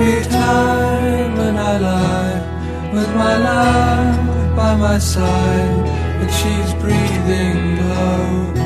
every time when I lie with my love by my side, and she's breathing low.